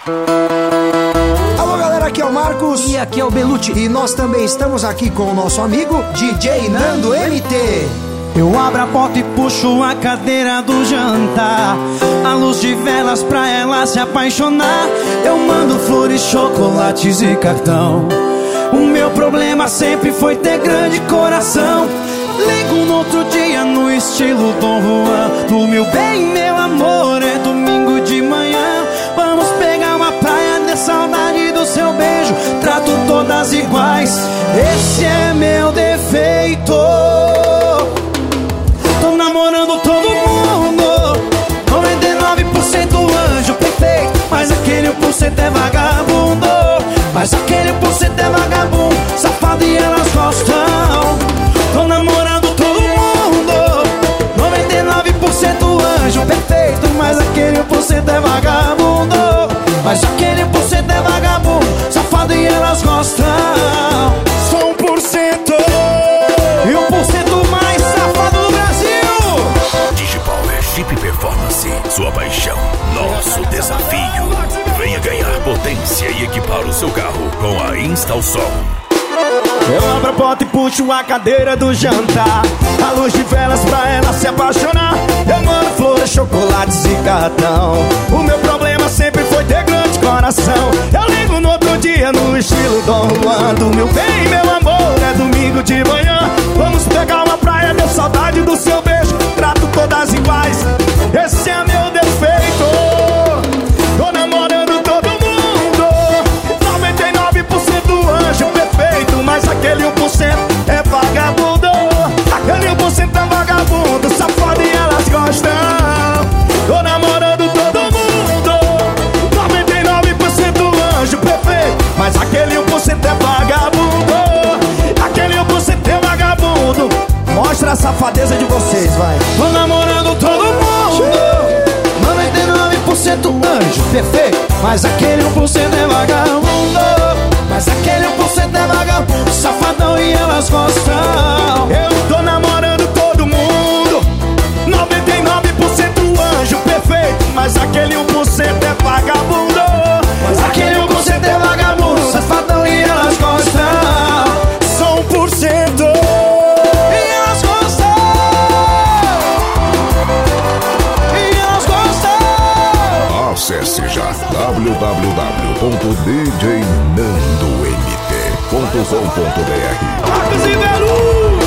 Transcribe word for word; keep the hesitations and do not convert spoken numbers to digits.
Alô galera, aqui é o Marcos e aqui é o Belucci, e nós também estamos aqui com o nosso amigo D J Nando M T. Eu abro a porta e puxo a cadeira do jantar, a luz de velas pra ela se apaixonar. Eu mando flores, chocolates e cartão. O meu problema sempre foi ter grande coração. Ligo no outro dia no estilo Dom Juan. Do meu bem, meu amor, é domingo de manhã. Vamos pegar uma praia, de saudade do seu beijo. Trato todas iguais, esse é meu defeito. Tô namorando todo mundo, noventa e nove por cento anjo perfeito, mas aquele um por cento é vagabundo. Mas aquele um por cento é vagabundo, safado e elas gostam. Tô namorando todo mundo, noventa e nove por cento anjo perfeito, mas aquele um por cento é vagabundo. Mas aquele um por cento é vagabundo, safado e elas gostam. Sou um por cento e um por cento mais safado do Brasil. Digipower Jeep Performance, sua paixão, nosso desafio. Venha ganhar potência e equipar o seu carro com a Instalsom. Eu abro a porta e puxo a cadeira do jantar, a luz de velas pra ela se apaixonar. Eu mando flores, chocolates e cartão. O meu problema sempre foi ter grande coração. Eu ligo no outro dia no estilo Dom Juan. Do meu bem, meu amor, é domingo de manhã. Vamos pegar uma praia, deu saudade do seu beijo. Trato todas iguais, esse é meu defeito. Tô namorando todo mundo, noventa e nove por cento anjo perfeito, mas aquele um por cento é vagabundo. Aquele um por cento é vagabundo, safado e elas gostam. Tô namorando todo mundo, noventa e nove por cento anjo perfeito, mas aquele um por cento é vagabundo. Aquele um por cento é vagabundo. Mostra a safadeza de vocês, vai. Tô namorando todo mundo, noventa e nove por cento anjo perfeito, mas aquele um por cento é vagabundo. Mas aquele um por cento é vagabundo, safadão e elas gostam. Eu tô namorando todo mundo, noventa e nove por cento anjo perfeito, mas aquele um por cento é vagabundo. Mas aquele um por cento é vagabundo, safadão e elas gostam. Só um por cento e elas gostam. E elas gostam. Acesse já w w w ponto d j nando m t ponto com ponto b r. Marcos e Belucci.